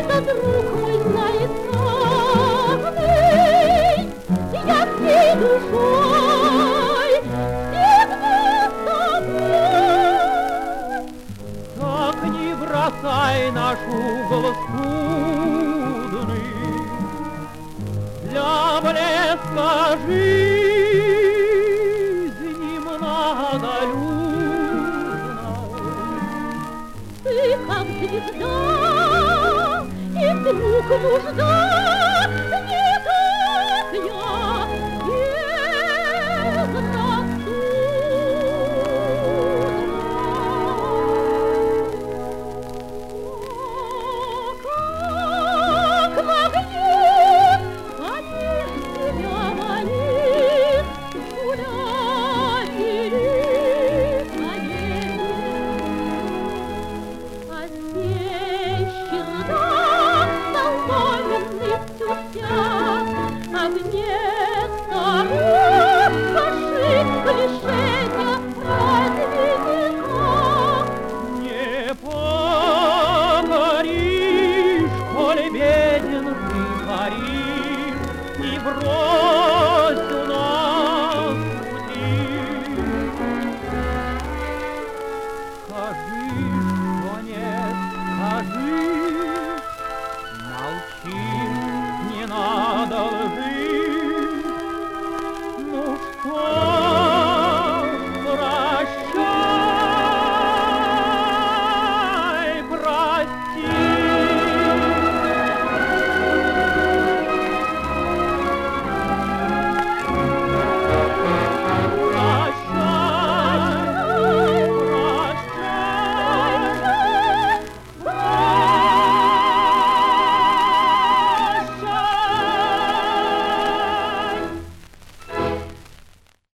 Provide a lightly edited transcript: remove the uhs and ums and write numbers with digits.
друг мой, знает славный, я всей душой всегда с тобой. Так не бросай наш угол скудный для блеска жизни многолюдной. Ты как звезда, и вдруг нужда не